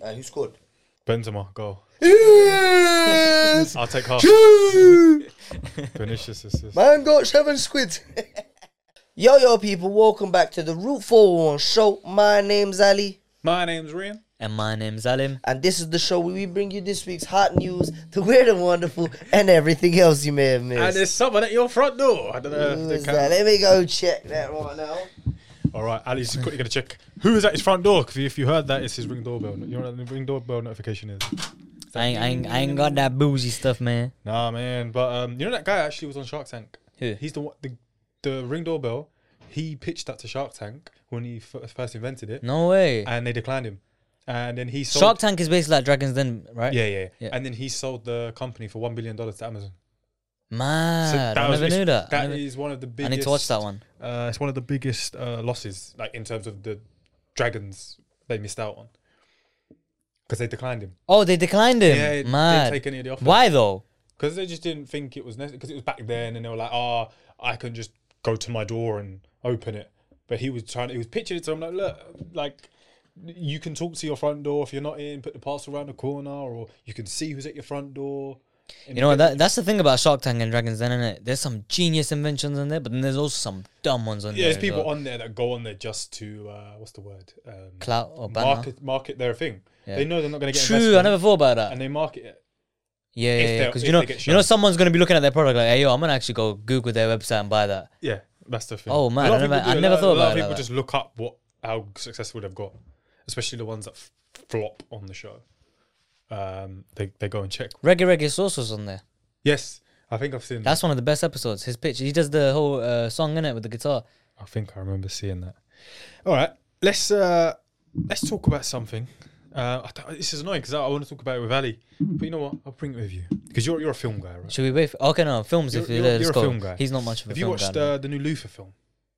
Who scored? Benzema, goal. Yes! I'll take half. Vinicius assist. Man got 7 squids. Yo, people, welcome back to the Route 401 show. My name's Ali. My name's Rian. And my name's Alim. And this is the show where we bring you this week's hot news, the weird and wonderful, and everything else you may have missed. And there's someone at your front door. I don't know Who if is they that? can. Let me go check that right now. All right, Ali's quickly going to check who is at his front door. Because if you heard that, it's his ring doorbell. You know what the ring doorbell notification is? I ain't got that bougie stuff, man. Nah, man. But you know that guy actually was on Shark Tank? Who? He's the ring doorbell. He pitched that to Shark Tank when he first invented it. No way. And they declined him. And then he sold... Shark Tank is basically like Dragon's Den, right? Yeah. Yeah. And then he sold the company for $1 billion to Amazon. Mad. I was- never knew that. That is one of the biggest... I need to watch that one. It's one of the biggest losses, like in terms of the Dragons they missed out on. Because they declined him. Oh, they declined him. Yeah, they Mad. didn't take any of the offers. Why though? Because they just didn't think it was necessary. Because it was back then, and they were like, "Oh, I can just go to my door and open it." But he was pitching it to them like, "Look, like you can talk to your front door if you're not in. Put the parcel around the corner, or you can see who's at your front door." You know what? That's the thing about Shark Tank and Dragon's Den, innit? There's some genius inventions in there, but then there's also some dumb ones on there. There's as people well. on there that go on there just to what's the word? Clout or banner. Market their thing. Yeah. They know they're not going to get True, investment, I never thought about that. and they market it. Yeah. Because if you know, they get shown. someone's gonna be looking at their product like, "Hey, yo, I'm gonna actually go Google their website and buy that." Yeah, that's the thing. Oh, man, A lot of I people never do. thought A lot about of it people like just look up how successful they've got, especially the ones that flop on the show. They go and check. Reggae Sauce was on there. Yes, I think I've seen. That's one of the best episodes. His pitch, he does the whole song in it with the guitar. I think I remember seeing that. All right, let's talk about something. This is annoying because I want to talk about it with Ali, but you know what? I'll bring it with you because you're a film guy, right? Should we wait? Okay, no, films. You're a film guy. He's not much of a Have you film watched guy. the new Luther film?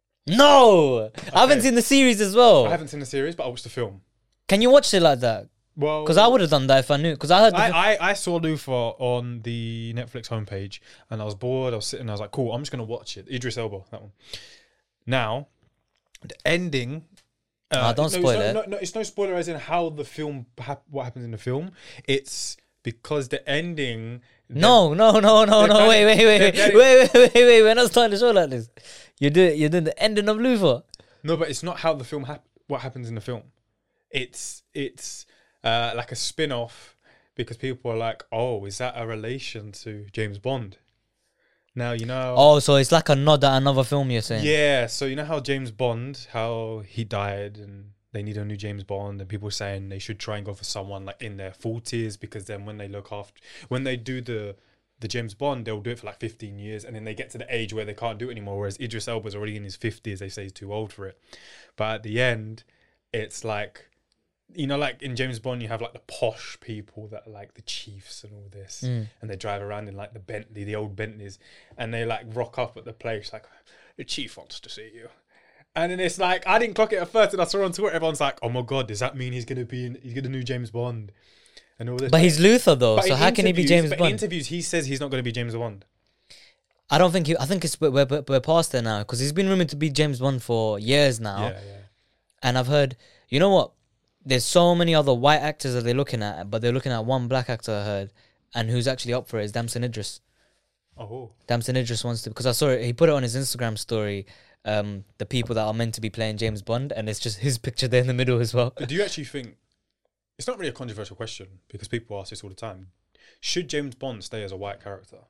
No, I haven't seen the series as well. I haven't seen the series, but I watched the film. Can you watch it like that? Well, Because I would have done that if I knew. Because I heard. I saw Luther on the Netflix homepage and I was bored. I was sitting. I was like, "Cool, I'm just gonna watch it." Idris Elba, that one. Now, the ending. Don't spoil it. No, it's no spoiler as in how the film, what happens in the film. It's because the ending. No. Wait. We're not starting the show like this. You're doing the ending of Luther. No, but it's not how the film what happens in the film. It's like a spin-off because people are like, "Oh, is that a relation to James Bond?" Now you know. Oh, so it's like a nod at another film. You're saying? Yeah, so you know how James Bond, how he died and they need a new James Bond and people are saying they should try and go for someone like in their 40s because then when they do the James Bond, they'll do it for like 15 years and then they get to the age where they can't do it anymore, whereas Idris Elba's already in his 50s, they say he's too old for it. But at the end, it's like, you know, like in James Bond, you have like the posh people that are like the chiefs and all this, and they drive around in like the old Bentleys, and they like rock up at the place like, "The chief wants to see you," and then it's like I didn't clock it at first, and I saw on Twitter everyone's like, "Oh my god, does that mean he's gonna new James Bond?" And all this. But he's Luther though, But so in how can he be James In Bond? interviews, he says he's not going to be James Bond. I don't think I think it's we're past there now because he's been rumored to be James Bond for years now, Yeah. and I've heard. You know what? There's so many other white actors that they're looking at, but they're looking at one black actor I heard, and who's actually up for it is Damson Idris. Oh. Damson Idris wants to, because I saw it, he put it on his Instagram story, the people that are meant to be playing James Bond, and it's just his picture there in the middle as well. But do you actually think it's not really a controversial question because people ask this all the time? Should James Bond stay as a white character?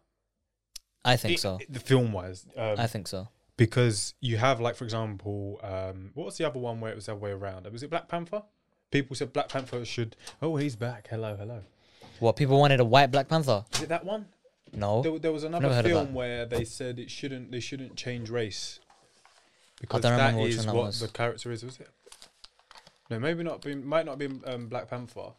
I think so. The film wise, I think so. because you have like for example, what was the other one where it was the other way around? Was it Black Panther? People said Black Panther should. Oh, he's back. Hello. What, people wanted a white Black Panther? Is it that one? No. There was Never another heard of film that. where they said they shouldn't change race because don't that remember which is one that what was. the character is. Was it? No, maybe not. Might not be Black Panther.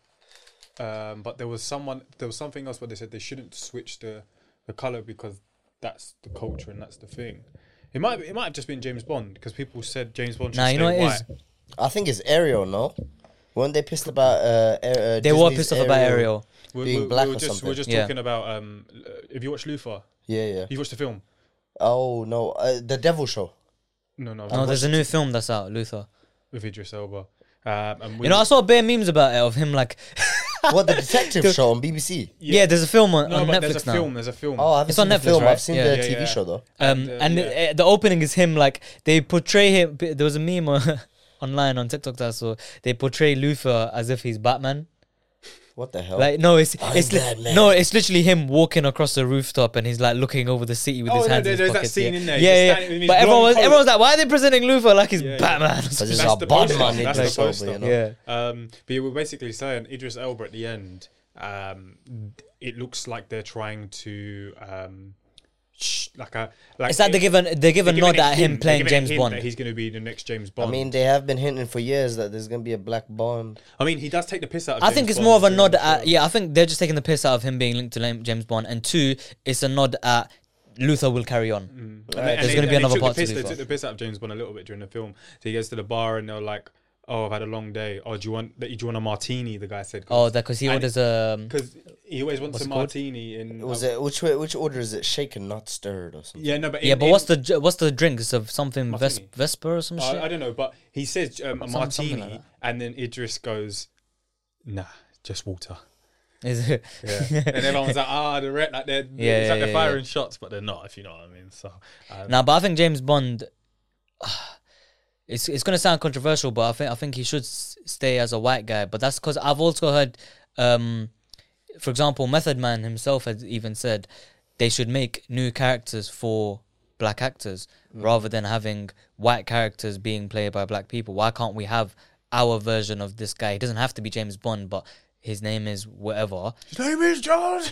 But there was something else where they said they shouldn't switch the color because that's the culture and that's the thing. It might have just been James Bond because people said James Bond should Nah, stay you know what it white. is? I think it's Ariel, no? Weren't they pissed about They were pissed off about Ariel. being black or We're something? just Yeah. talking about. Have you watched Luther? Yeah. You watched the film? Oh, no. The Devil Show. No. No, there's a new film that's out, Luther. With Idris Elba. And we, You know, I saw bare memes about it of him like, What, the detective show on BBC? yeah, there's a film on but Netflix now. There's a film. Oh, I haven't It's seen on the Netflix, film. right? I've seen Yeah. the TV show though. The opening is him like they portray him. There was a meme online on TikTok that I saw. They portray Luthor as if he's Batman. What the hell? Like no, it's Batman. no, it's literally him walking across the rooftop and he's like looking over the city with his hands in his there's that pockets. scene in there. Yeah, He's yeah. standing in his But blonde coat. everyone's like, why are they presenting Luthor like he's Yeah, yeah. Batman? Because it's That's a the bad poster. man. That's Idris the Elba, poster. you know? Yeah. But you were basically saying Idris Elba at the end. It looks like they're trying to it's like they give a nod at him playing They're giving a James hint Bond. that he's going to be the next James I Bond. mean, they have been hinting for years that there's gonna be a Black Bond. I mean, he does take the piss out of I James think it's Bond more of a during nod the at show. I think they're just taking the piss out of him being linked to James Bond, and two, it's a nod at Luther will carry on. And There's gonna be another part to They Luther. took the piss out of James Bond a little bit during the film. So he goes to the bar and they're like, "Oh, I've had a long day. Oh, do you want a martini?" The guy said. Oh, that because he And- orders Because he always wants What's a it called? martini in. Was it which order is it? Shaken, not stirred, or something? Yeah, no, but yeah, but what's the drink? It's of something Martini. Vesper or some shit. I don't know, but he says a something martini, like that. and then Idris goes, "Nah, just water." Is it? Yeah, and everyone's like, "The red, like they're it's like they're yeah, firing shots, but they're not." If you know what I mean. So, Nah, but I think James Bond. It's gonna sound controversial, but I think he should stay as a white guy. But that's because I've also heard, for example, Method Man himself has even said they should make new characters for black actors rather than having white characters being played by black people. Why can't we have our version of this guy? He doesn't have to be James Bond, but his name is whatever. his name is John.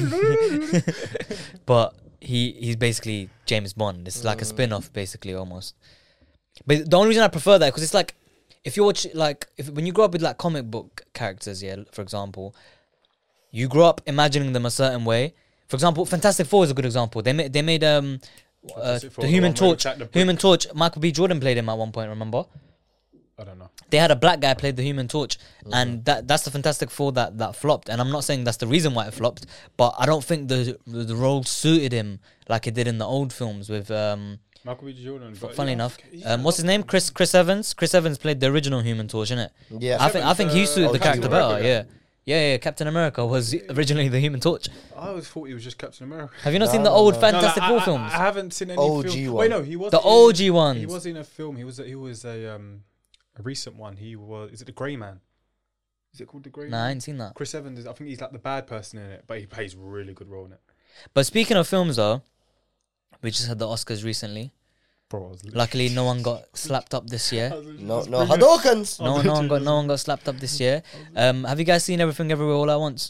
But he's basically James Bond. It's like a spin-off, basically, almost. But the only reason I prefer that because it's like if you watch when you grow up with like comic book characters, yeah, for example, you grow up imagining them a certain way. For example, Fantastic Four is a good example. They made the Four, Human the one where Torch. he attacked the brick. Human Torch. Michael B. Jordan played him at one point. Remember? I don't know. They had a black guy played the Human Torch, and that's the Fantastic Four that flopped. And I'm not saying that's the reason why it flopped, but I don't think the role suited him like it did in the old films with Michael B. Jordan. But funny yeah, enough, he's- what's his name? Chris Evans. Chris Evans played the original Human Torch, innit? Yeah. I think he suited the Captain character America better. guy. Yeah. Captain America was originally the Human Torch. I always thought he was just Captain America. Have you not seen No, the old no. Fantastic No, Four I films? haven't seen any OG film. one. Wait, no, he was The OG ones. He was in a film. He was a recent one. He was. Is it the Grey Man? Is it called the Grey Nah, I Man? ain't seen that. Chris Evans is. I think he's like the bad person in it, but he plays a really good role in it. But speaking of films, though, we just had the Oscars recently. Bro, I was Luckily, no one got slapped up this year. No Hadokens. No one got slapped up this year. Have you guys seen Everything Everywhere All at Once?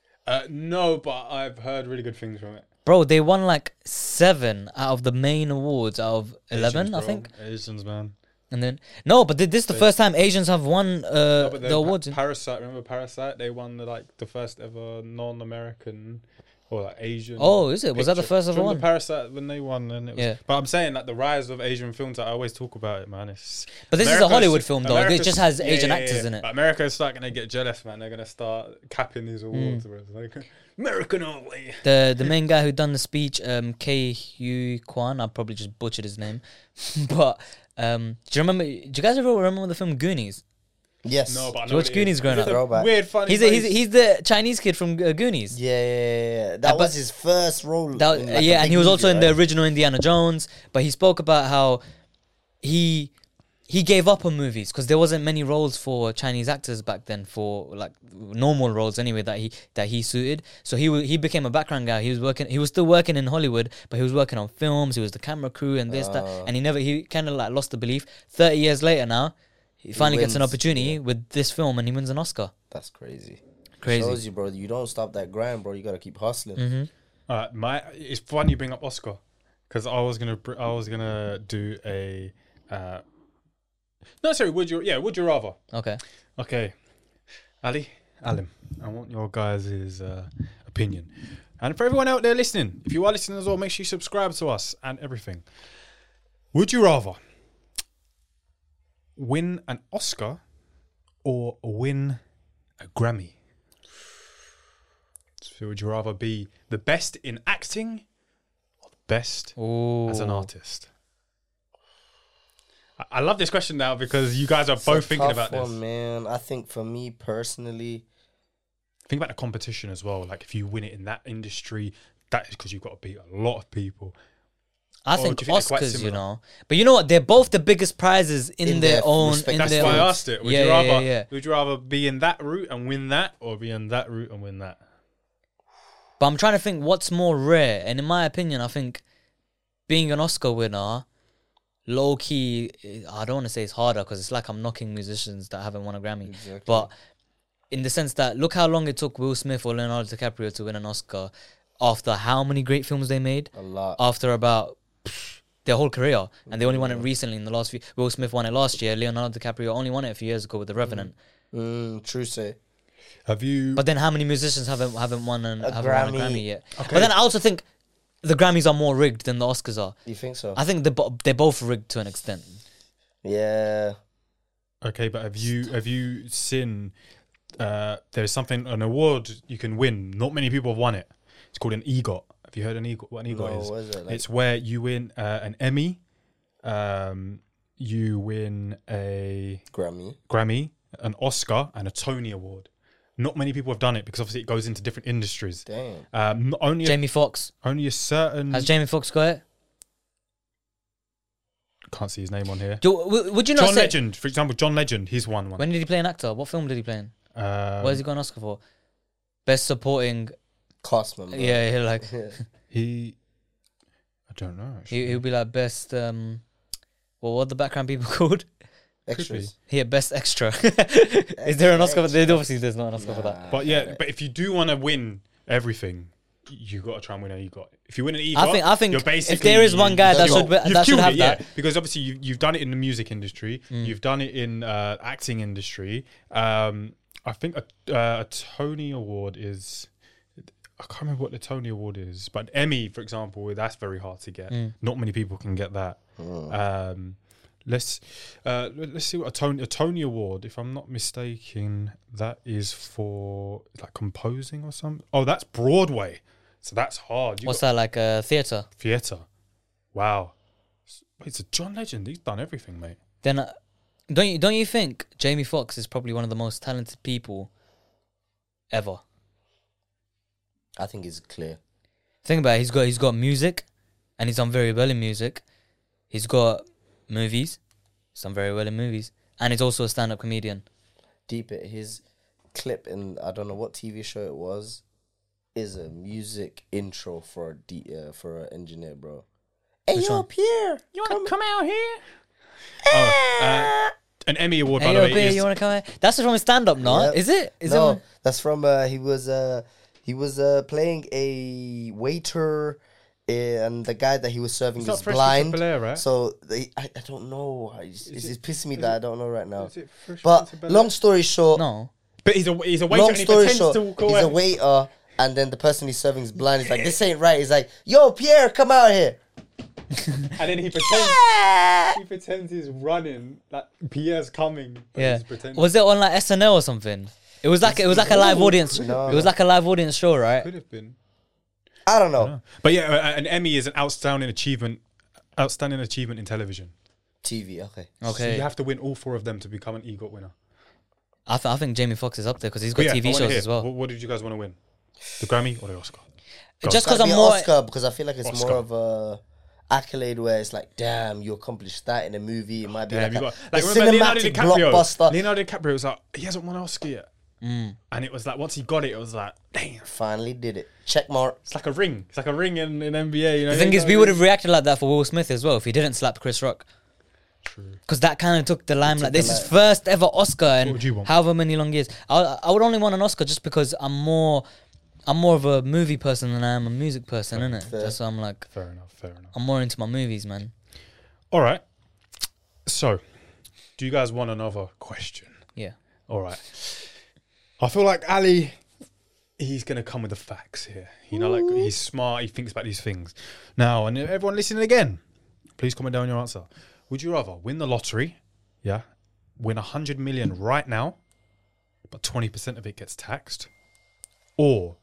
No, but I've heard really good things from it. Bro, they won like 7 out of the main awards out of 11, I think. Asians, man. And then but this is the first time Asians have won No, but the awards. Parasite. Remember Parasite? They won the first ever non-American or like Asian. Oh, is it? Was that the picture. first Do you ever remember one? Parasite when they won, and it was, Yeah. But I'm saying like the rise of Asian films. I always talk about it, man. But this is a America's- Hollywood film, though. It America's- just has Asian yeah, actors yeah. in it. But America's starting to get jealous, man. They're gonna start capping these awards. Where it's like American only. The main guy who done the speech, K.U. Kwan, I probably just butchered his name. But do you guys ever remember the film Goonies? Yes. No, but I know George what it Goonies is. growing It's up. a Throwback. Weird, funny. He's the Chinese kid from Goonies. Yeah. That but- was his first role. That, in, like, a yeah, and big he was also movie, in the right? original Indiana Jones. But he spoke about how he gave up on movies because there wasn't many roles for Chinese actors back then, for like normal roles anyway that he suited. So he became a background guy. He was still working in Hollywood, but he was working on films. He was the camera crew and this that, and he kind of like lost the belief. 30 years later now, he finally gets an wins, opportunity with this film and he wins an Oscar. That's crazy. Crazy. Shows you, bro. You don't stop that grind, bro. You gotta keep hustling. It's funny you bring up Oscar because I was gonna do a. No, sorry. Would you rather? Okay. Alim, I want your guys' opinion. And for everyone out there listening, if you are listening as well, make sure you subscribe to us and everything. Would you rather win an Oscar or win a Grammy? So would you rather be the best in acting or the best Ooh. as an artist? I love this question now because you guys are It's a both thinking tough about this. one, man. I think for me personally, Think about the competition as well. Like if you win it in that industry, that is because you've got to beat a lot of people. I Or think do you think they're quite Oscars, you similar? know, but you know what? They're both the biggest prizes in In their their own. respect- In That's their why I own. asked it. Would Yeah, you yeah, rather yeah. would you rather be in that route and win that, or be in that route and win that? But I'm trying to think what's more rare, and in my opinion, I think being an Oscar winner, low key, I don't want to say it's harder because it's like I'm knocking musicians that haven't won a Grammy. Exactly. But in the sense that look how long it took Will Smith or Leonardo DiCaprio to win an Oscar after how many great films they made? a lot. After about their whole career, and they only won it recently in the last few. Will Smith won it last year. Leonardo DiCaprio only won it a few years ago with The Revenant. True say. Have you? But then how many musicians haven't won won a Grammy. Grammy yet? Okay. But then I also think the Grammys are more rigged than the Oscars are. You think so? I think they're both rigged to an extent. Yeah. Okay, but have you seen? There's an award you can win. Not many people have won it. It's called an EGOT. Have you heard what an EGOT No, is? what is it? Like, It's where you win an Emmy, you win a Grammy. Grammy, an Oscar, and a Tony Award. Not many people have done it because obviously it goes into different industries. Damn. Not only Jamie Foxx. only a certain. Has Jamie Foxx got it? Can't see his name on here. Would you not John say... Legend, for example, John Legend, he's won one. When did he play an actor? What film did he play in? What has he got an Oscar for? Best supporting... Cosman. Bro. Yeah, like... He, I don't know. Actually. He'll be like best... what are the background people called? Extras. Yeah, best extra. Is there an Oscar? Obviously, there's not an Oscar for that. But yeah, but if you do want to win everything, you got to try and win an EGOT. If you win an EGOT, I think you're basically, if there is one guy that you've should killed have it, that. yeah. Because obviously you've done it in the music industry, you've done it in acting industry. I think a Tony Award is. I can't remember what the Tony Award is, but Emmy, for example, that's very hard to get. Not many people can get that. Let's see what a Tony Award. If I'm not mistaken, that is for like composing or something. Oh, that's Broadway, so that's hard. What's that, like a theatre? Theatre. Wow. Wait, it's a John Legend. He's done everything, mate. Then don't you think Jamie Foxx is probably one of the most talented people ever? I think it's clear. Think about it. He's got music, and he's done very well in music. He's got movies. He's done very well in movies, and he's also a stand-up comedian. Deep it. His clip in I don't know what TV show it was is a music intro for for an engineer, bro. Hey, Which yo, one? Pierre, You want to come out here? An Emmy Award, by Hey, the yo, way. Bear, is- you want to come here? That's from stand-up, no? Yep. Is it? Is no, it? that's from he was playing a waiter, and the guy that he was serving It's not is Fresh Prince of blind. Bel-Air, right? So I don't know. It's pissing me that I don't know right now. Is it Fresh But Prince of Bel-Air? long story short, No. But he's a waiter long and he story pretends short, to walk he's away. a waiter, and then the person he's serving is blind. He's like, "This ain't right." He's like, "Yo, Pierre, come out here." And then he pretends he's running, like Pierre's coming. But Yeah. he's pretending. Was it on like SNL or something? It was like a live audience. No. It was like a live audience show, right? Could have been. I don't know. But yeah, an Emmy is an outstanding achievement in television. TV, okay. So Okay. you have to win all four of them to become an EGOT winner. I think Jamie Foxx is up there because he's But got yeah, I TV wanna shows hear, as well. What did you guys want to win? The Grammy or the Oscar? Go. Just because Gotta I'm be more. Oscar because I feel like it's Oscar. more of a accolade where it's like, damn, you accomplished that in a movie. It might be Damn, like you a, got a like remember Leonardo cinematic DiCaprio. blockbuster. Leonardo DiCaprio was like, he hasn't won an Oscar yet, and it was like once he got it, it was like, damn, Finally did it. Check mark. it's like a ring. It's like a ring in NBA. You know, The thing is, we would have reacted like that for Will Smith as well if he didn't slap Chris Rock. True. Because that kind of took the limelight. the This is light. first ever Oscar would and you want? however many long years. I would only want an Oscar just because I'm more of a movie person than I am a music person, innit? Fair. That's why I'm like, Fair enough. Fair enough. I'm more into my movies, man. All right. So, do you guys want another question? Yeah. All right. I feel like Ali, he's going to come with the facts here. You know, like he's smart. He thinks about these things. Now, and everyone listening again, please comment down your answer. Would you rather win the lottery? Yeah. Win 100 million right now, but 20% of it gets taxed? Or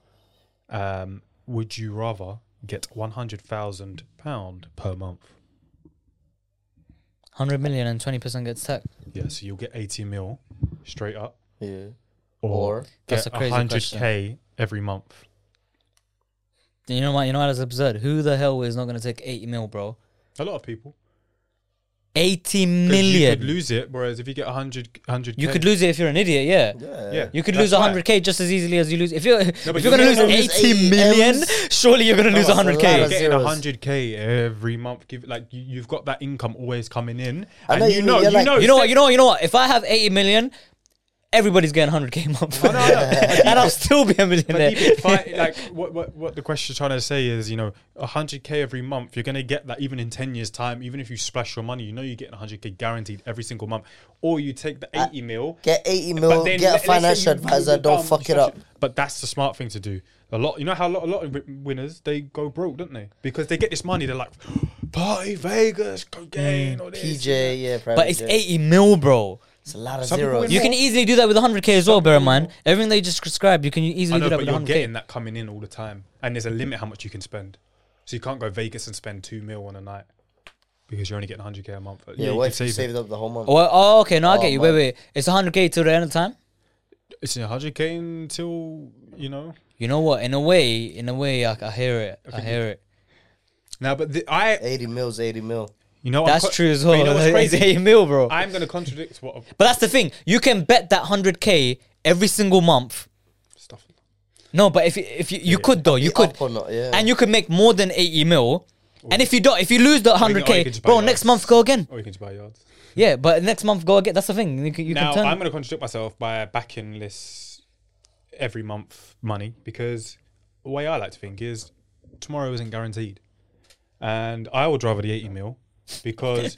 would you rather get £100,000 per month? 100 million and 20% gets taxed. Yeah, so you'll get 80 mil straight up, Yeah. or Or That's get a crazy 100k every month. You know what? You know what? That's absurd. Who the hell is not going to take 80 mil, bro? A lot of people. 80 'Cause you million. could lose it, whereas if you get 100k, You could lose it if you're an idiot, yeah. Yeah. You could That's lose right. 100k just as easily as you lose. If you're but if you're you gonna lose get- 80 million, surely you're gonna lose that's a lot 100k. of Getting zeros. 100k every month, you've got that income always coming in, I know and you mean, you're like- You know what? If I have 80 million, everybody's getting 100k a month, I know. and I'll still be a millionaire. But deep, like what the question's trying to say is, 100k every month, you're gonna get that even in 10 years' time. Even if you splash your money, you're getting 100k guaranteed every single month. Or you take the 80 mil, get 80 but mil, then get a let's say financial you advisor, go don't down, fuck you it up. But that's the smart thing to do. A lot of winners, they go broke, don't they? Because they get this money, they're like, party, Vegas, cocaine, all this. PJ, yeah, private But it's jet. 80 mil, bro. It's a lot of Some people zeros. win You can easily do that with 100k as well, bear in mind. Everything they just described, you can I easily know, do that but with you're 100k. getting that coming in all the time. And there's a limit how much you can spend. So you can't go Vegas and spend 2 mil on a night. Because you're only getting 100k a month. Yeah, you what can if you save it. saved up the whole month? Oh, okay. No, I Oh, get you. man. Wait. It's 100k till the end of time. It's 100k until, You know what? In a way, I hear it. I Okay. hear it. Now, but 80 mils, 80 mil. That's true as but well. you know what's It's crazy? 80 mil, bro. I'm going to contradict what But that's the thing. You can bet that 100k every single month. stuff. No, but if you could though, you Be could, up or not, yeah. and you could make more than 80 mil. And if you lose the you can 100k, just buy bro, yards. next month go again. Or you can just buy yards. Yeah, but next month go again. That's the thing. You Now, can turn. I'm going to contradict myself by backing this every month money. Because the way I like to think is tomorrow isn't guaranteed. And I would rather the 80 mil. Because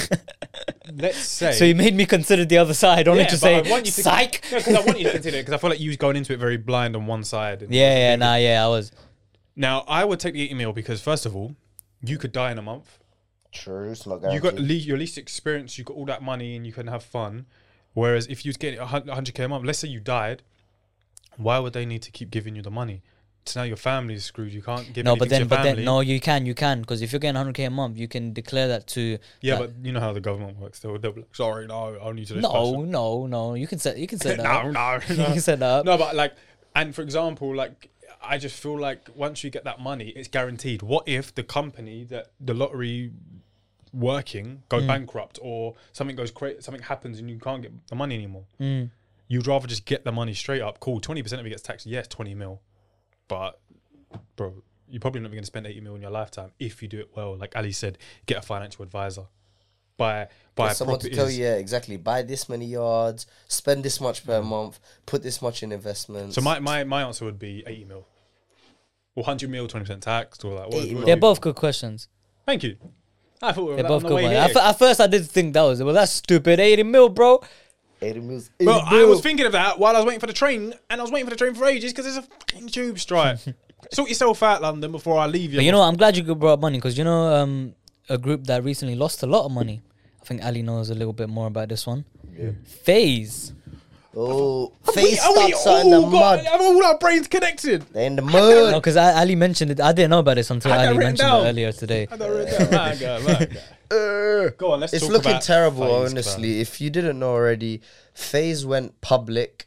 let's say... So you made me consider the other side, only Yeah, to but say I want you to, psych. No, because I want you to consider it, because I feel like you was going into it very blind on one side. And I was. Now, I would take the 80 mil because, first of all, you could die in a month. True, it's not You guaranteed. got your least experience, you got all that money, and you can have fun. Whereas if you was getting 100k a month, let's say you died, why would they need to keep giving you the money? So now your family is screwed. You can't give No, anything but to your family. no, you can, because if you're getting 100k a month, you can declare that to. Yeah, like- but you know how the government works. They'll be like, sorry, no, I need to. No. You can set that up. no. You can set that up. No, but like, and for example, like, I just feel like once you get that money, it's guaranteed. What if the company that the lottery working go bankrupt, or something goes crazy, something happens and you can't get the money anymore? You'd rather just get the money straight up. Cool, 20% of it gets taxed. Yes, 20 mil, but bro, you're probably not going to spend 80 mil in your lifetime if you do it well. Like Ali said, get a financial advisor. Buy someone to properties. tell you, yeah, exactly. Buy this many yards, spend this much per month, put this much in investments. So my answer would be 80 mil. Or 100 mil, 20% taxed, or like. 80 mil. They're both good questions. Thank you. I thought we were They're on both the good way ones. here. At first, I did think that's stupid. 80 mil, bro. 80 mils. Well, 80 I mil. was thinking of that while I was waiting for the train, and I was waiting for the train for ages because there's a fucking tube strike. Sort yourself out, London, before I leave you. But you know what? I'm glad you brought up money, because a group that recently lost a lot of money. I think Ali knows a little bit more about this one. Yeah. FaZe. Oh, face stops are in the mud. Have all our brains connected. They're in the No, mud. because Ali mentioned it. I didn't know about this until I had that Ali written mentioned down. it earlier today. I don't read that. My God. Go on, let's It's talk looking about terrible, FaZe, honestly. If you didn't know already, FaZe went public.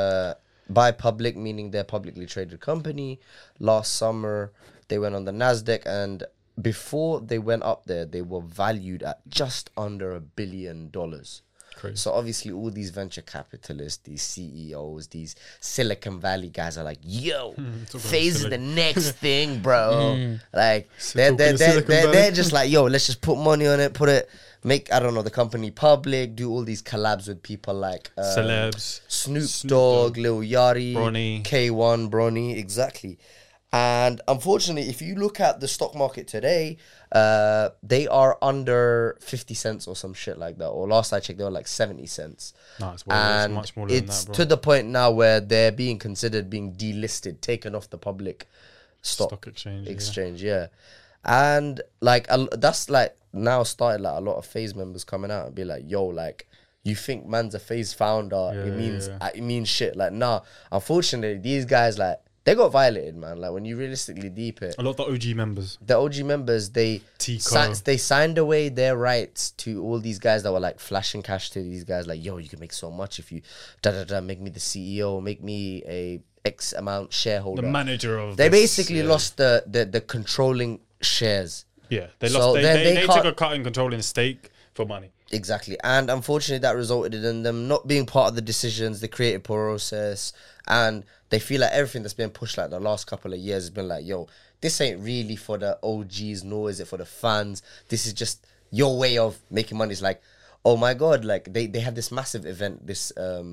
By public, meaning they're a publicly traded company. Last summer, they went on the Nasdaq, and before they went up there, they were valued at just under $1 billion. Crazy. So obviously, all these venture capitalists, these CEOs, these Silicon Valley guys are like, "Yo, FaZe is the next thing, bro." Like Talking to Silicon Valley. they're just like, "Yo, let's just put money on it, make the company public, do all these collabs with people like Celebs. Snoop Snoop Dogg, Dogg, Lil Yachty, Bronny. K1, Bronny, exactly. And unfortunately, if you look at the stock market today, they are under 50 cents or some shit like that. Or last I checked, they were like 70 cents. No, it's And much more than it's that, bro. to the point now where they're being considered being delisted, taken off the public stock exchange. yeah. And like that's like now started like a lot of FaZe members coming out and be like, yo, like, you think man's a FaZe founder, Yeah, it yeah. means shit. Like, nah, unfortunately, these guys like They got violated, man. Like when you realistically deep it, A lot of the OG members. the OG members Tico. they signed away their rights to all these guys that were like flashing cash to these guys. Like, yo, you can make so much if you make me the CEO, make me a X amount shareholder. The manager of They this, basically lost the controlling shares. Yeah, they So lost. then They they took can't- a cut in controlling stake for money. Exactly. And unfortunately, that resulted in them not being part of the decisions, the creative process. And they feel like everything that's been pushed like the last couple of years has been like, yo, this ain't really for the OGs, nor is it for the fans. This is just your way of making money. It's like, oh my God, like they had this massive event, this,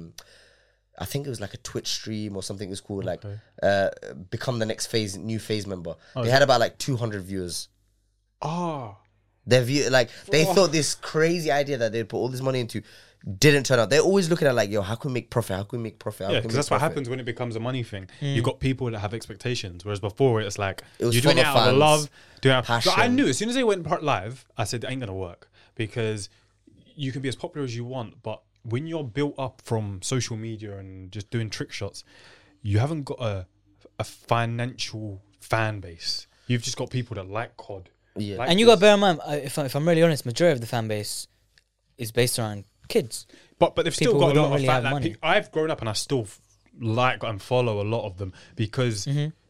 I think it was like a Twitch stream or something it was called, like, become the next phase, new phase member. They had about like 200 viewers. Ah. Their view, like they thought this crazy idea that they'd put all this money into didn't turn out. They're always looking at like, yo, how can we make profit? How can we make profit? How Yeah, can we because make that's what profit? happens when it becomes a money thing. You've got people that have expectations, whereas before it's like It was you're for doing the it out of fans, love. Doing it out passion. So I knew as soon as they went live, I said, it ain't gonna work because you can be as popular as you want, but when you're built up from social media and just doing trick shots, you haven't got a financial fan base. You've just got people that like COD. Yeah. And you got to bear in mind, if I'm really honest, majority of the fan base is based around kids. But they've still People got who a don't lot really of have fan. money. I've grown up and I still like and follow a lot of them because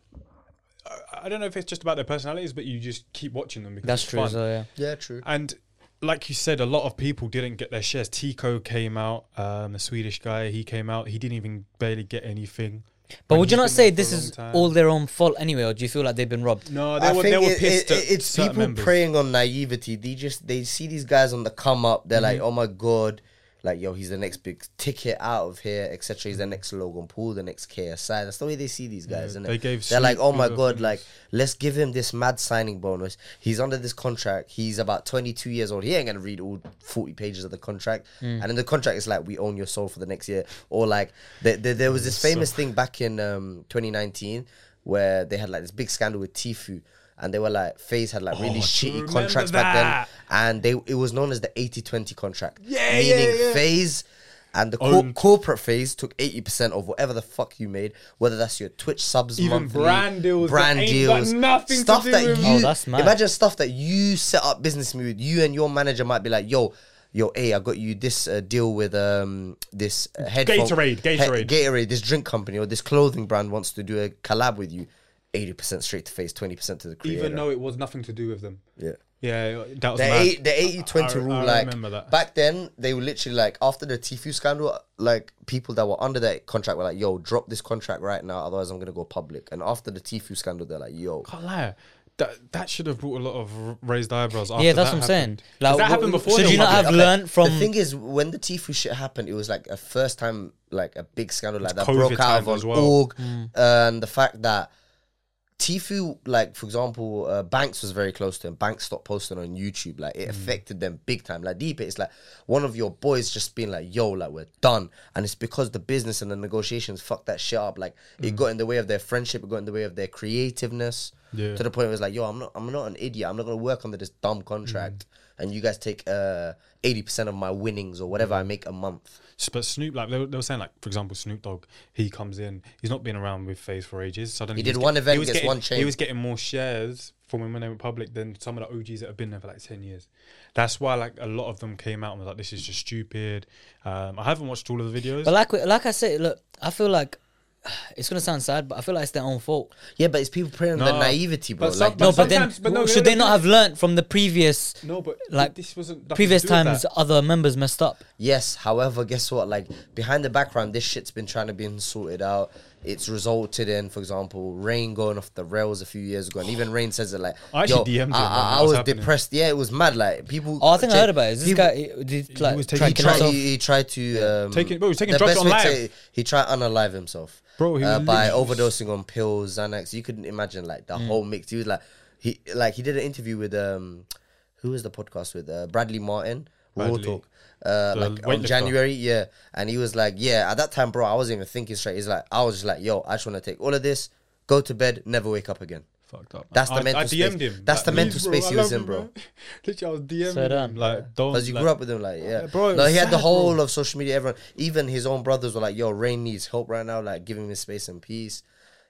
I don't know if it's just about their personalities, but you just keep watching them because That's it's true fun. as well, yeah. Yeah, true. And like you said, a lot of people didn't get their shares. Tico came out, the Swedish guy. He came out. He didn't even barely get anything. But when would you he's not been say there for this a long is time. all their own fault anyway, or do you feel like they've been robbed? No, I they think were pissed at it's certain people members. preying on naivety. They see these guys on the come up. They're like, oh my God, like, yo, he's the next big ticket out of here, etc. He's the next Logan Paul, the next KSI. That's the way they see these guys, isn't they it? gave They're like, Snoop oh my bigger God, things. like, let's give him this mad signing bonus. He's under this contract. He's about 22 years old. He ain't gonna read all 40 pages of the contract. And in the contract, it's like, we own your soul for the next year. Or like, there was this famous thing back in 2019 where they had like this big scandal with Tfue. And they were like, FaZe had like really I shitty remember contracts back then. that. And it was known as the 80-20 contract. Yeah, Meaning yeah. FaZe and the Owned. corporate FaZe took 80% of whatever the fuck you made, whether that's your Twitch subs, Even monthly, brand deals that brand ain't deals, got nothing to stuff do that with- you Oh, that's mad. imagine stuff that you set up business with. You and your manager might be like, yo, hey, I got you this deal with this headphone, Gatorade. this drink company or this clothing brand wants to do a collab with you. 80% straight to FaZe, 20% to the creator. Even though it was nothing to do with them. yeah. Yeah, that was The mad. 80-20 rule, I like remember that. back then, they were literally like after the Tfue scandal, like people that were under that contract were like, "Yo, drop this contract right now, otherwise I'm gonna go public." And after the Tfue scandal, they're like, "Yo, Can't lie. That should have brought a lot of raised eyebrows. After Yeah, that's that what I'm saying. happened. 'Cause Like, that happened before. should they you were not have public. learned from? The thing is, when the Tfue shit happened, it was like a first time, like a big scandal like that COVID broke out time on as well. org, and the fact that Tfue, like for example, Banks was very close to him. Banks stopped posting on YouTube. Like it affected them big time. Like deep, it's like one of your boys just being like, "Yo, like we're done," and it's because the business and the negotiations fucked that shit up. Like it got in the way of their friendship. It got in the way of their creativeness. Yeah. To the point where it's like, "Yo, I'm not an idiot. I'm not gonna work under this dumb contract." And you guys take 80% of my winnings or whatever I make a month. But Snoop, like they were saying, like for example, Snoop Dogg, he comes in. He's not been around with FaZe for ages. Suddenly, He did was one get- event, he was gets getting- one chain. He was getting more shares from when they went public than some of the OGs that have been there for like 10 years. That's why like a lot of them came out and was like, "This is just stupid." I haven't watched all of the videos. But like I said, look, I feel like it's gonna sound sad, but I feel like it's their own fault. Yeah, but it's people preying on the No, naivety, bro. but some- Like, No, but then sometimes- but no, should no, they not have learnt from the previous no, but like, this wasn't nothing previous to do with times that. other members messed up? yes, however, guess what? Like behind the background, this shit's been trying to be sorted out. It's resulted in, for example, Rain going off the rails a few years ago, and even Rain says it like, I actually DM'd him when I that was was happening. depressed. Yeah, it was mad. Like people. Oh, I think I heard about it. Is this people- guy did like was try taking to kill himself? He tried to Taking- bro, he was taking the drugs best on way live. to say it, he tried to unalive himself, Bro, he was by literally- overdosing on pills, Xanax. You couldn't imagine like the whole mix. He was like he did an interview with who was the podcast with Bradley Martin, Raw Bradley. Talk, like on weightlifter. January, yeah. And he was like, yeah, at that time, bro, I wasn't even thinking straight. He's like, I was just like, yo, I just want to take all of this, go to bed, never wake up again. Fucked up. That's the I mental DM'd space. him. That's the Like, mental please, bro, space I he was love in, him, bro. Literally, I was DMing So him. done. Like, don't. Because you like, grew up with him, like, yeah. bro, it No, was he had the sad, whole bro. of social media. Everyone, even his own brothers were like, yo, Rain needs help right now. Like, give him his space and peace.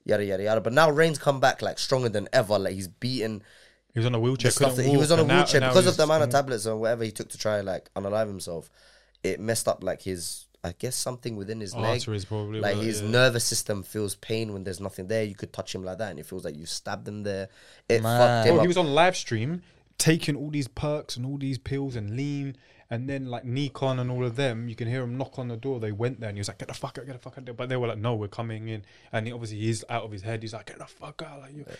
yada yada yada. But now Reigns come back like stronger than ever. Like he's beaten He was on a wheelchair. the stuff couldn't that he was on a walk, and wheelchair now because of he's- the amount of tablets or whatever he took to try like unalive himself. It messed up like his, I guess, something within his leg. arteries probably. Like but, his yeah. nervous system feels pain when there's nothing there. You could touch him like that, and it feels like you stabbed him there. It Man. fucked him Bro, up. he was on live stream taking all these perks and all these pills and lean, and then like Nikon and all of them, you can hear him knock on the door. They went there, and he was like, "Get the fuck out, get the fuck out!" But they were like, "No, we're coming in." And obviously he's out of his head. He's like, "Get the fuck out!" Like you,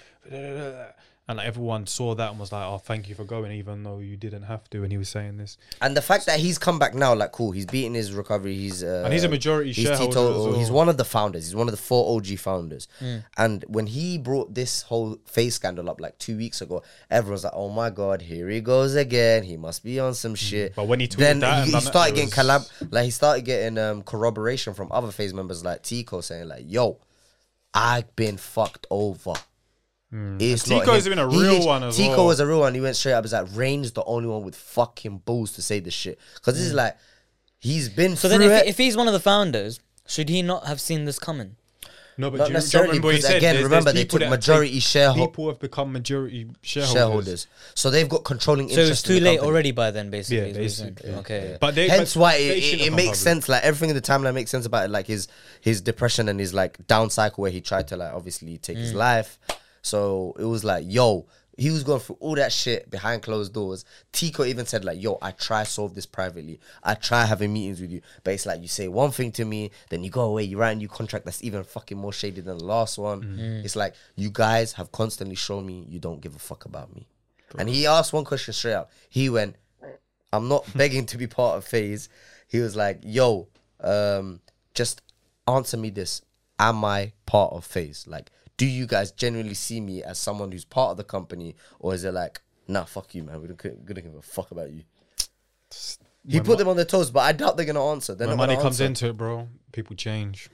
and like everyone saw that and was like, "Oh, thank you for going, even though you didn't have to." And he was saying this, And the fact that he's come back now, like, cool, he's beaten his recovery. He's and he's a majority he's shareholder. teetotal. as well. He's one of the founders. He's one of the 4 OG founders. And when he brought this whole face scandal up like 2 weeks ago, everyone's like, "Oh my god, here he goes again. He must be on some shit." But when he tweeted then that and he done it, started it getting was- he started getting corroboration from other phase members like Tico saying like, "Yo, I've been fucked over." It's not Tico's him. been a He real lit- one as Tico well. was a real one. He went straight up. He's like, Reigns the only one with fucking balls to say this shit. Because this is like, he's been So through then, it. if he's one of the founders, should he not have seen this coming? No, but Not do you necessarily, remember what he because said? again, There's remember, they people took that majority People have become majority shareholders. So they've got controlling So interest. it's too in the late company. already by then, basically. Yeah, is what you're saying. basically. Okay. But they, Hence but why they it shouldn't have makes come sense. Like everything in the timeline makes sense about it. Like his depression and his like down cycle where he tried to like obviously take his life. So it was like, yo, he was going through all that shit behind closed doors. Tico even said like, yo, I try solve this privately. I try having meetings with you. But it's like you say one thing to me, then you go away, you write a new contract that's even fucking more shady than the last one. It's like, you guys have constantly shown me you don't give a fuck about me. And he asked one question straight out. He went, I'm not begging to be part of FaZe. He was like, yo, just answer me this. Am I part of FaZe? Like, do you guys genuinely see me as someone who's part of the company? Or is it like, nah, fuck you, man. We don't give a fuck about you. He put them on their toes, but I doubt they're going to answer. They're When not money gonna comes answer. into it, bro, people change.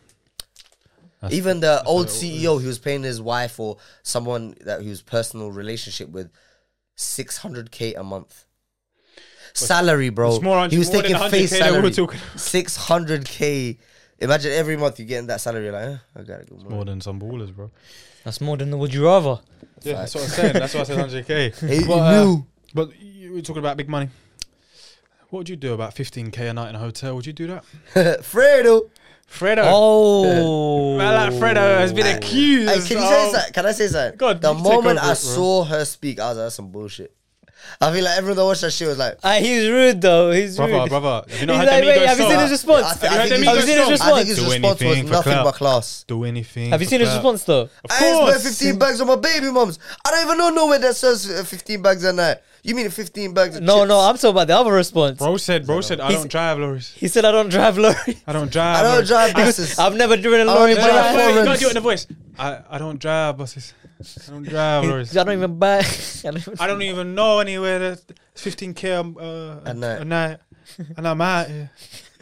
Even the old CEO, he was paying his wife or someone that he was personal relationship with 600K a month. Salary, bro. it's more- He was more than taking face 100K that we salary. were talking. 600K. Imagine every month you getting that salary. You're like, I gotta go more. More than some ballers, bro. That's more than the would you rather. Yeah, that's what I'm saying. That's why I said 100K. He But, knew. but you were talking about big money. What would you do about 15K a night in a hotel? Would you do that? Fredo. Fredo. Oh. Man, like Fredo has been accused. Hey, can you say something? Can I say something? God, the you take moment over I it, bro. saw her speak, I was like, that's some bullshit. I feel like everyone that watched that shit was like, He's rude though. He's Brother, rude. brother. Have you not He's heard like, them wait, egos have you seen start? his response? I Have you think heard them Have you egos seen his start? response? I think his Do response was anything for nothing clout. but class. Do anything. Have you for seen his clout. response though? Of I ain't course. spent 15 bags on my baby mums. I don't even know nowhere that says 15 bags a night. You mean 15 bags of No, chips? no, I'm talking about the other response. Bro said, I don't drive lorries. He said, I don't drive lorry. I don't drive. I don't lorries. drive buses. I've never driven a I lorry only in my drive life. foreigns. You gotta do it in the voice. I don't drive buses. I don't drive lorries. I don't even buy. I don't even know anywhere that's 15K A night. a night. And I'm out here.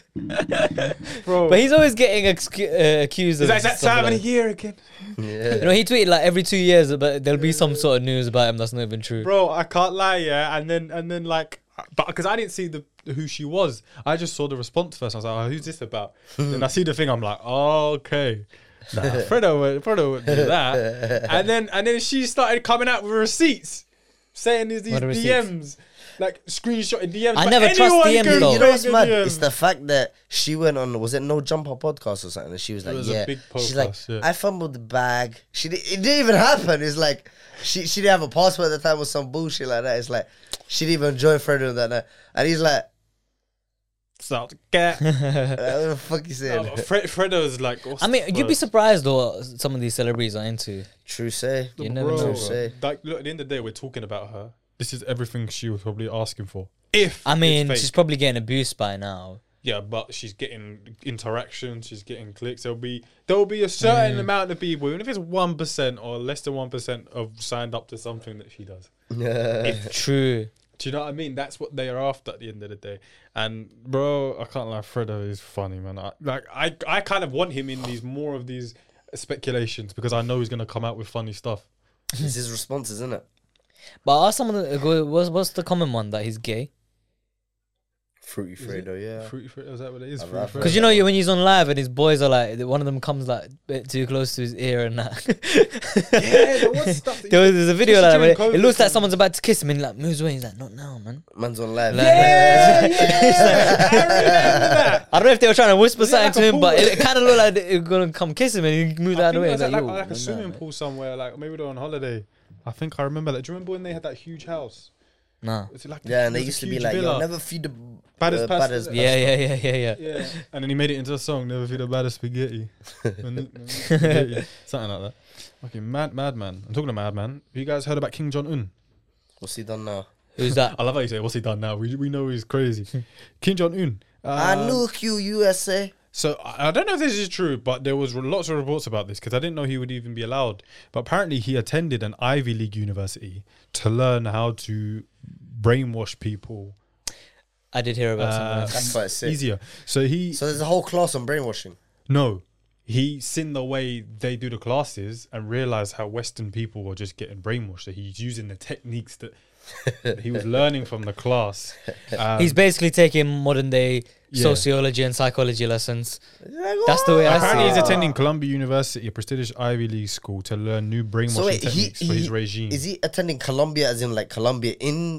Bro. But he's always getting accused of Is that stuff time like of the that. year again? Yeah. You know, he tweeted like every 2 years, but there'll be some sort of news about him that's not even true. Bro, I can't lie, yeah. And then like, but because I didn't see who she was, I just saw the response first. I was like, oh, who's this about? Then I see the thing, I'm like, oh, okay. Nah, Fredo would do that. And then she started coming out with receipts, saying there's these What are receipts? DMs, like screenshotting DMs. I but never trust anyone DMs can though. You know what's bring a mad? DM. It's the fact that she went on, was it No Jumper podcast or something? And she was like, was a yeah. big She's like, podcast, yeah. I fumbled the bag. It didn't even happen. It's like, she didn't have a passport at the time or some bullshit like that. It's like, she didn't even join Fredo that night. And he's like, So, get. what the fuck you saying? Fredo's like, what's I mean, the you'd be first? surprised though what some of these celebrities are into. True say. You never Bro, know. Say. like, look, at the end of the day, we're talking about her. This is everything she was probably asking for. If I mean, it's she's fake. probably getting abused by now. Yeah, but she's getting interactions, she's getting clicks. There'll be a certain amount of people, even if it's 1% or less than 1% of signed up to something that she does. True. Do you know what I mean? That's what they are after at the end of the day. And bro, I can't lie, Fredo is funny, man. I kind of want him in more of these speculations because I know he's gonna come out with funny stuff. It's his responses, isn't it? But ask someone, what's the common one that he's gay? Fruity Fredo, yeah. Fruity Fredo, is that what it is? I Fruity love Fredo? Because you know when he's on live and his boys are like, one of them comes like a bit too close to his ear and that. Yeah, there was stuff. That There's a video like Especially that where during it looks like COVID. someone's about to kiss him and he like moves away. He's like, not now, man. Man's on live. Like- Yeah, I remember that. I don't know if they were trying to whisper Was it something like to a him, pool? but it kind of looked like they were gonna come kiss him and he moved I out of the think way. it He's was like, like, yo, like a man, swimming nah, pool somewhere. Like maybe they're on holiday. I think I remember that. Do you remember when they had that huge house? Nah. Was it like Yeah, and it they was a used to be huge like, villa? yo, never feed the Baddest pasta. baddest Yeah. Yeah, and then he made it into a song. Never feed a baddest spaghetti. Spaghetti. Something like that. Okay, Madman. I'm talking to Madman. Have you guys heard about King Jong Un? What's he done now? Who's that? I love how you say, "What's he done now?" We know he's crazy. Kim Jong Un. I nuke you, USA. So I don't know if this is true, but there was lots of reports about this because I didn't know he would even be allowed. But apparently, he attended an Ivy League university to learn how to brainwash people I did hear about something. That's quite sick. easier. So So there's a whole class on brainwashing. he seen the way they do the classes and realized how Western people were just getting brainwashed. So he's using the techniques that he was learning from the class. He's basically taking modern day Yeah. sociology and psychology lessons. That's the way I see Apparently, it. he's attending Columbia University, a prestigious Ivy League school, to learn new brainwashing So wait, techniques for his regime. is he attending Columbia as in like Columbia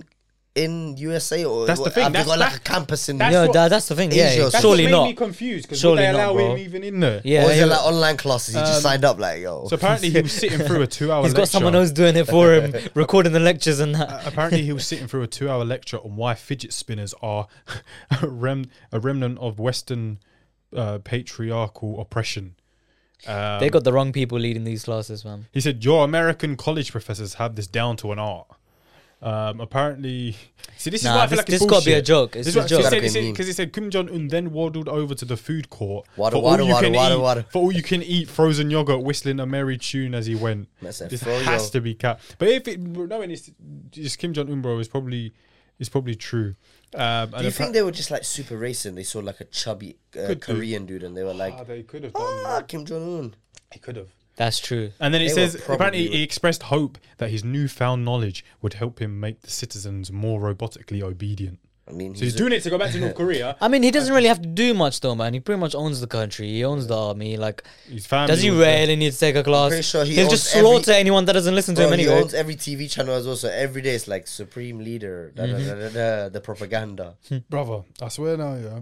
in USA or That's the thing, Have they that's- got like a that's- campus in that's Yo, what- that's the thing. Yeah, Asia or That's surely what made not. me confused because would Surely they not, allow bro. him even in there? Yeah, or is he- it like online classes? He just signed up like yo. So apparently he was sitting through a 2 hour he's lecture. got someone else doing it for him, recording the lectures and that. Apparently he was sitting through a 2 hour lecture on why fidget spinners are a remnant of Western patriarchal oppression. They got the wrong people leading these classes, man. He said, your American college professors have this down to an art. Apparently, see, this is why Nah, I feel like this it's got to be a bullshit. joke. It's This a is joke. what Gotta be a meme. because he said Kim Jong Un then waddled over to the food court Water, for water, all you water, can water, eat, water. for all you can eat frozen yogurt, whistling a merry tune as he went. That's a This froyo. has to be cap. But if it, knowing it's just Kim Jong Un, bro, is probably true. Do you think they were just like super racist? They saw like a chubby Could do. Korean dude and they were like, they could have done. Kim Jong Un. He could have. That's true. And then it They were says probably apparently would- he expressed hope that his newfound knowledge would help him make the citizens more robotically obedient. I mean, So he's doing it to go back to North Korea. I mean, he doesn't really have to do much though, man. He pretty much owns the country. He owns the army. Like, His family. does he was there. really need to take a class? pretty sure he He'll owns just every- slaughter anyone that doesn't listen to Bro, him he anyway. owns every TV channel as well. So every day it's like Supreme Leader, the propaganda. Brother, I swear now, yeah.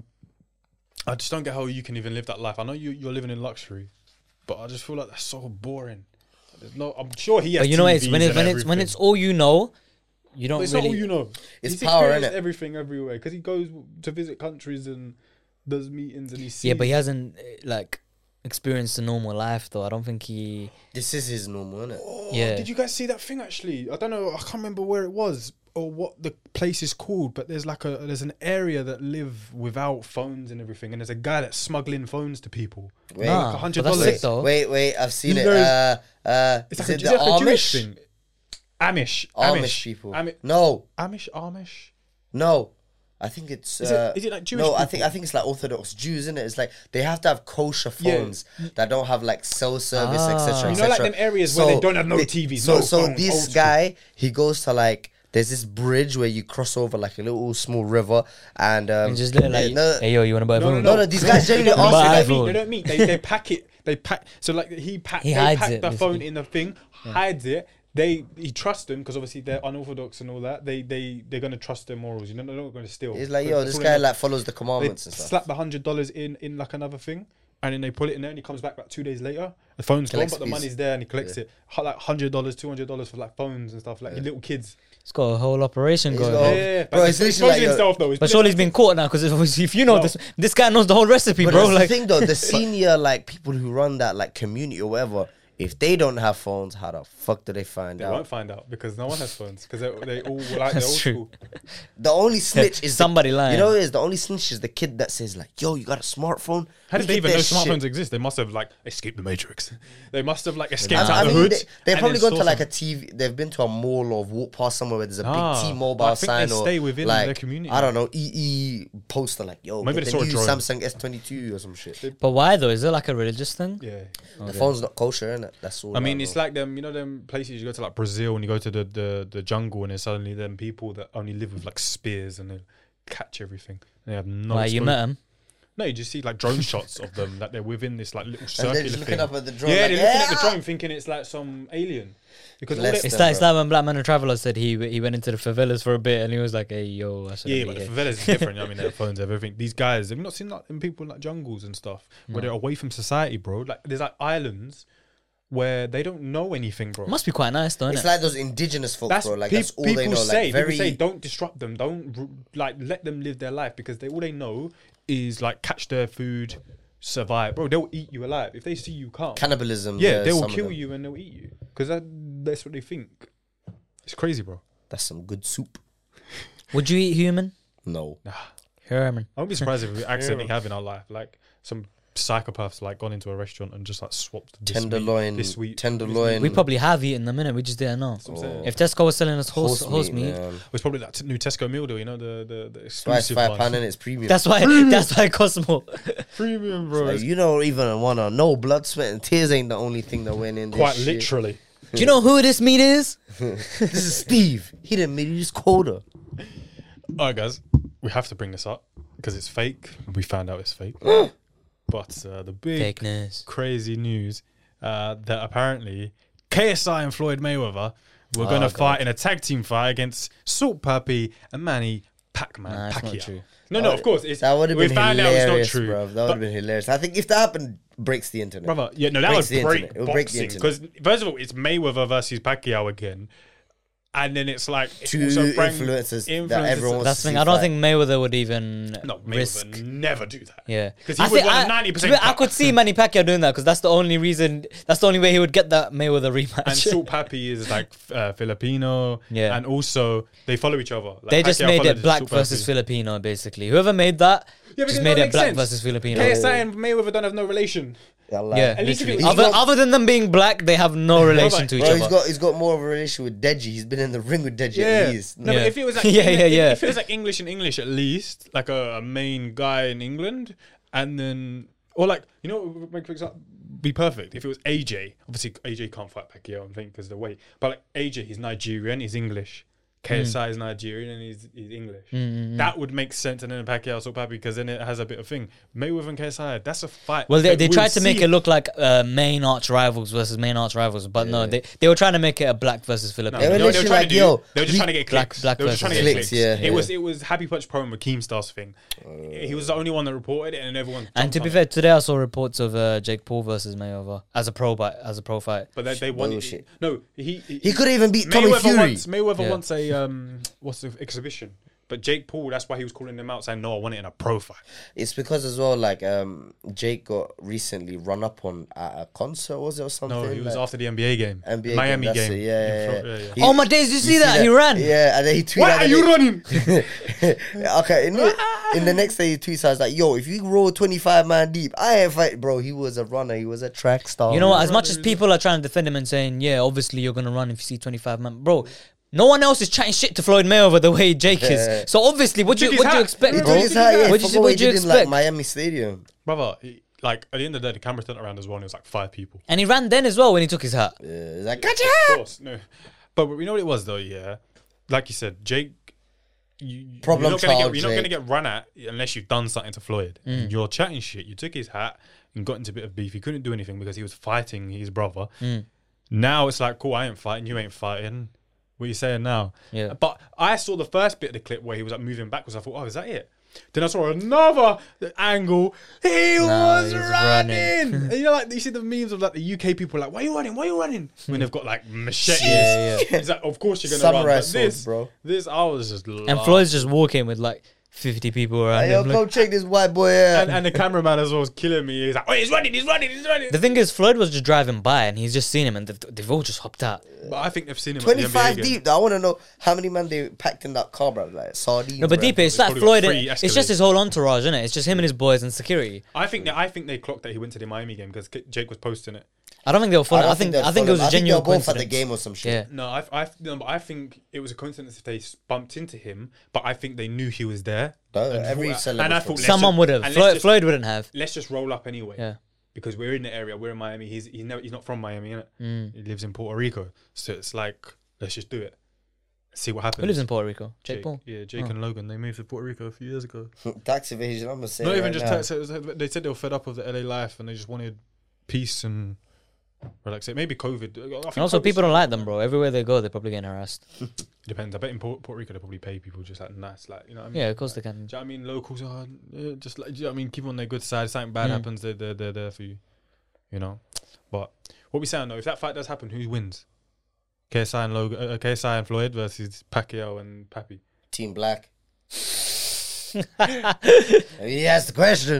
I just don't get how you can even live that life. I know you're living in luxury, but I just feel like that's so boring. There's no, I'm sure he has. But you know what? It's TVs when it's and when everything. it's all you know, you don't But it's really. not all you know. It's He's power, experienced innit? everything everywhere because he goes to visit countries and does meetings and he sees. Yeah, but he hasn't like experienced a normal life though. I don't think he. This is his normal, isn't it? Oh, Yeah. Did you guys see that thing? Actually, I don't know. I can't remember where it was or what the place is called. But there's there's an area that live without phones and everything, and there's a guy that's smuggling phones to people. Wait, Nah, like but that's sick $100. though. wait, I've seen You it. know, Is It's like, it it's the like a Jewish Amish? thing. Amish People. Amish. No, Amish. No, I think it's. Is it like Jewish No, I people? think it's like Orthodox Jews, isn't it? It's like they have to have kosher Yeah. phones that don't have like cell service, etc. You know, like them areas where they don't have no TVs, no So phones, old this school. guy, he goes to like. There's this bridge where you cross over like a little small river, and And just let like, no, hey yo, you wanna buy a phone? no, these guys genuinely Buy ask you. iPhone. They don't meet. They pack it. They pack. So like He they hides pack it, the phone basically. in the thing, hides it. He trusts them because obviously they're unorthodox and all that. They're gonna trust their morals. You know, they're not gonna steal. He's like, So yo, that's this all guy they know. like follows the They commandments and stuff. slap the $100 in like another thing, and then they put it in there, and he comes back like 2 days later. The phone's gone, Collects but the fees. money's there, and he collects it. Like $100, $200 for like phones and stuff, like little kids. It's got a whole operation He's going. got- on. Yeah, Bro, but it's he's literally exposing like himself though. But surely he's been caught now because if you know No. this guy knows the whole recipe, But bro. that's Like, the thing though, the senior like people who run that like community or whatever, if they don't have phones, how the fuck do they find They out? won't find out because no one has phones because they all like they're That's old true. school. The only snitch is Somebody lying. You know what it is? The only snitch is the kid that says like, "Yo, you got a smartphone." How We did they get even know that shit. smartphones exist? They must have like escaped the matrix. They must have like escaped I out the mean, hood. they've and probably then gone to saw like some- a TV. They've been to a mall or walked past somewhere where there's a Ah, big T-Mobile but I think sign they or stay within like their community. I don't know, EE poster like, "Yo, Maybe get they the saw a new drone. Samsung S22 or some shit." but why though? Is it like a religious thing? Yeah. The phone's not kosher, innit? That's all. I mean, know. it's like them, you know, them places you go to like Brazil and you go to the jungle and there's suddenly them people that only live with like spears and catch everything. They have no. Why you exposure. met him? No, you just see like drone shots of them that they're within this like little And circular they're just looking thing. up at the drone. Yeah, like, they're looking at the "Yeah!" drone thinking it's like some alien. Because all Bless they, It's them, like bro. when Black Man and Traveler said he went into the favelas for a bit and he was like, "Hey yo, I shouldn't yeah, be but the here." favelas is different. I mean, their phones, everything. These guys, have you not seen like in people in like jungles and stuff where they're away from society, bro? Like there's like islands where they don't know anything, bro. Must be quite nice, though, It's innit? like those indigenous folks, That's bro. Like peop- that's all they people know. say. Like very. People say don't disrupt them. Like let them live their life because all they know is like catch their food, survive, bro. They'll eat you alive if they see you calm. Cannibalism. Yeah, they will some of kill them. you and they'll eat you because that's what they think. It's crazy, bro. That's some good soup. Would you eat human? No. Human. I wouldn't be surprised if we accidentally have in our life like some psychopaths like gone into a restaurant and just like swapped this Tenderloin. this week, Tenderloin. We probably have eaten them, innit? We just didn't know. That's what I'm saying. If Tesco was selling us horse meat, man. It was probably that new Tesco meal deal, you know, the That's why it's exclusive £5 one. and it's premium. that's why it costs more. Premium, bro. Like, you don't even wanna know. Blood, sweat, and tears ain't the only thing that went in. This Quite shit. literally. Do you know who this meat is? This is Steve. He didn't make this quota. All right, guys, we have to bring this up because it's fake. We found out it's fake. But the big Fake news. crazy news that apparently KSI and Floyd Mayweather were Oh, going to God. fight in a tag team fight against Salt Pappy and Manny Pacman. Nah, it's not Pacquiao. true. No, of course. It's, That would have we been found hilarious, out it's not true. bro. That would have been hilarious. I think if that happened, breaks the internet. Brother, yeah, no, that Breaks would the break internet. It would break the boxing. Because, first of all, it's Mayweather versus Pacquiao again. And then it's like... It's Two also influencers that everyone wants That's to the thing. see I don't fight. think Mayweather would even No, risk. Mayweather never do that. Yeah, Because he would want a 90% I could see Manny Pacquiao doing that because that's the only reason. That's the only way he would get that Mayweather rematch. And Salt Pappy is like Filipino. Yeah. And also, they follow each other. Like they just Pacquiao made followed it black Salt versus Pappy. Filipino, basically. Whoever made that because just that made it makes black sense. versus Filipino. KSI and Mayweather don't have no relation. Yeah, like, Yeah, At least if literally. it was- Other than them being black, they have no relation to each Bro, other. he's got more of a relation with Deji. He's been in the ring with Deji Yeah. at least. No, Yeah. but if it was like Yeah. If it was like English and English at least, like a main guy in England, and then or like you know, what would make for example be perfect if it was AJ. Obviously, AJ can't fight Pacquiao, I think, because of the weight. But like AJ, he's Nigerian, he's English. KSI is Nigerian and he's English. That would make sense. And then Pacquiao so Pappy because then it has a bit of thing. Mayweather and KSI, that's a fight. Well, they We'll tried to make see it look like main arch rivals versus main arch rivals, but no, they were trying to make it a black versus Filipino. They were They were literally trying like, to do. yo, They were just we- trying to get Black- clicks. black They were just trying to versus get clicks, clicks. yeah, It was Happy Punch Pro and Raheem Stars thing. He was the only one that reported it, and everyone. And to jumped be on fair, it. today I saw reports of Jake Paul versus Mayweather as a pro fight. But they wanted. Bullshit. No, He could even beat Tommy Fury. Mayweather Yeah. wants a what's the exhibition? But Jake Paul, that's why he was calling them out, saying, "No, I want it in a pro fight." It's because as well, like Jake got recently run up on at a concert, was it or something? No, he was like, after the NBA game, NBA Miami that's game. it, yeah, in yeah, Flo- yeah. yeah. Oh my days! You see that? He ran. Yeah, and then he tweeted. Why are you running? Okay, in the next day he tweets, I was like, "Yo, if you roll 25 man deep, I ain't fight, bro." He was a runner. He was a track star. You know what? As much as people are trying to defend him and saying, "Yeah, obviously you're gonna run if you see 25 man," bro. No one else is chatting shit to Floyd Mayweather the way Jake Yeah. is. So obviously, what do took you his hat. expect, He Bro, bro? took his hat, yeah, What for do you what he did in like expect? Miami Stadium. Brother, like at the end of the day, the camera turned around as well, and it was like 5 people. And he ran then as well when he took his hat. He's like, gotcha. Of course, no. But we know what it was though. Yeah, like you said, Jake. Problem you're not gonna child, get, you're not going to Jake. get run at unless you've done something to Floyd. You're chatting shit. You took his hat and got into a bit of beef. He couldn't do anything because he was fighting his brother. Now it's like, cool, I ain't fighting. You ain't fighting. What are you saying now? Yeah. But I saw the first bit of the clip where he was like moving backwards. I thought, oh, is that it? Then I saw another angle. He was he was running. running. And you know, like you see the memes of like the UK people like, why are you running? Why are you running? When they've got like machetes. Yeah, yeah. It's like, of course you're gonna Samurai run. But swords, bro. This I was just And Floyd's just walking with like 50 people around Hey, yo, him. go Like, check this white boy out. and the cameraman as well was killing me. He's like, oh, he's running. the thing is, Floyd was just driving by and he's just seen him and they've all just hopped out. But I think they've seen him at the NBA 25 game. deep, though. I want to know how many man they packed in that car, bro. Like sardines. No, but bro. deep, it's It's like probably Floyd. got 3 It's just Escalades. his whole entourage, isn't it? It's just him and his boys and security. I think they clocked that he went to the Miami game because Jake was posting it. I don't think they were following. I think they'd it was follow a him. I think they genuine were both at coincidence. the game or some shit. Yeah. No, but I think it was a coincidence if they bumped into him. But I think they knew he was there. Duh, And every thought- celebrity. and I thought let's Someone just- would have. and let's just- Floyd wouldn't have. Let's just roll up anyway. Yeah. Because we're in the area. We're in Miami. He's not from Miami, innit? He lives in Puerto Rico. So it's like let's just do it. See what Who happens. lives in Puerto Rico? Jake Paul. Yeah, Jake Oh. and Logan. They moved to Puerto Rico a few years ago. Tax evasion, I'm gonna say. Not right even just now. tax. They said they were fed up of the LA life and they just wanted peace and relaxation. Maybe COVID. I think And also, COVID's- people don't like them, bro. Everywhere they go, they're probably getting harassed. Depends. I bet in Puerto Rico they probably pay people just like nice, like, you know what I mean? Yeah, of course they can. Do you know what I mean? Locals are just like, do you know what I mean? Keep on their good side. If something bad happens, they're there for you. You know? But what we saying though, if that fight does happen, who wins? KSI and Logan, KSI and Floyd versus Pacquiao and Pappy. Team Black. He asked the question.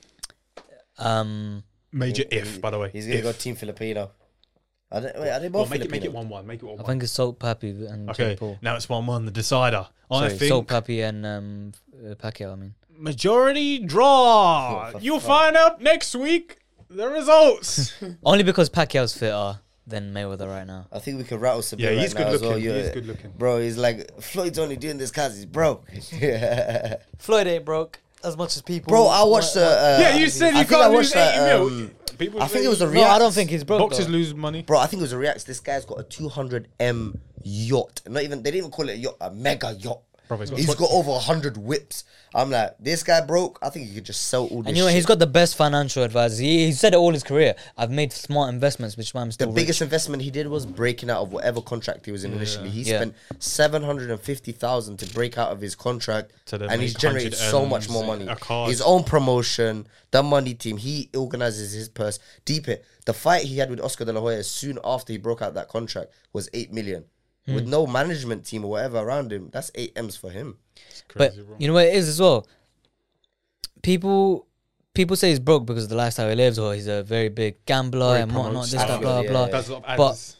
Adam? Major He- if, by the way. He's gonna If. go Team Filipino. Are they Well, both make Filipino? it 1-1. Make it 1-1. I think it's Salt Pappy and Okay, Jake Paul. now it's 1-1, the decider. I Sorry, think Salt Pappy and Pacquiao. I mean, majority draw. Oh, for You'll fuck. find out next week the results. only because Pacquiao's fitter than Mayweather right now. I think we could rattle some Yeah, right he's now good as well. looking. Yeah. He's good looking. Bro, he's like, Floyd's only doing this because he's broke. Floyd ain't broke as much as people. Bro, I watched the. Yeah, you said you I think I can't lose watched that. 80 mil. People I think say it was a No, react. I don't think he's broke. boxers though. lose money. Bro, I think it was a react. This guy's got a 200M yacht. Not even, they didn't even call it a yacht, a mega yacht. Bro, he's got He's 20 got over 100 whips. I'm like, this guy broke. I think he could just sell all this And you know, shit. he's got the best financial advisors. He said it all his career. I've made smart investments, which is why I'm The still biggest rich. investment he did was breaking out of whatever contract he was in initially. He Yeah. spent 750,000 to break out of his contract, To then and he's make generated 100 so much M's, more money. a card. His own promotion, the money team, he organizes his purse. Deep it. The fight he had with Oscar De La Hoya soon after he broke out that contract was 8 million. With no management team or whatever around him, that's 8 M's for him. It's But crazy, bro. you know what it is as well. People say he's broke because of the lifestyle he lives, or he's a very big gambler Or he and whatnot. promotes This, that, stuff. blah Yeah, blah. yeah. That's a lot of But- ads.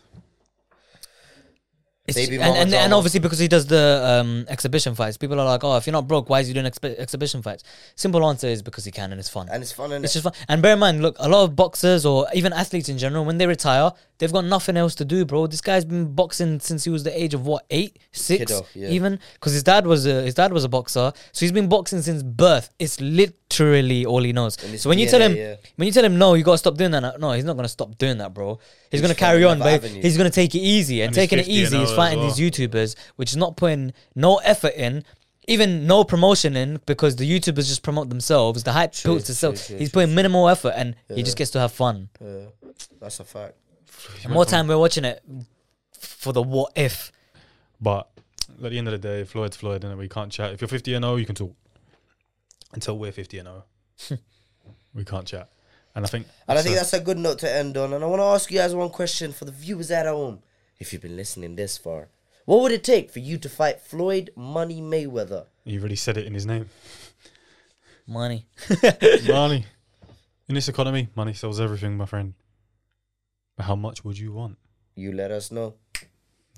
It's, Baby and, mama and drama. obviously because he does the exhibition fights, people are like, oh, if you're not broke, why is he doing exhibition fights? Simple answer is because he can and it's fun. And it's fun, and It's just fun. And bear in mind, look, a lot of boxers or even athletes in general, when they retire, they've got nothing else to do, bro. This guy's been boxing since he was the age of what, 8, 6, Kiddo, yeah. even, because his dad was a boxer, so he's been boxing since birth. It's literally all he knows. And it's So when you DNA, tell him, yeah. no, you gotta stop doing that. No, he's not gonna stop doing that, bro. He's gonna He's carry finding on, another but avenue. he's gonna take it easy. And And he's taking it 50 and easy is as fighting well. these YouTubers, which is not putting no effort in. Even no promotion in, because the YouTubers just promote themselves. The hype builds itself. true, He's true, putting minimal effort, and he just gets to have fun. that's a fact. And more time we're watching it for the what if. But at the end of the day, Floyd's Floyd, and we can't chat. If you're 50 and 0, you can talk. Until we're 50 and 0, we can't chat. And I think, And I think that's a good note to end on. And I want to ask you guys one question for the viewers at home. If you've been listening this far, what would it take for you to fight Floyd Money Mayweather? you already said it in his name. Money. Money. In this economy, money sells everything, my friend. But how much would you want? You let us know.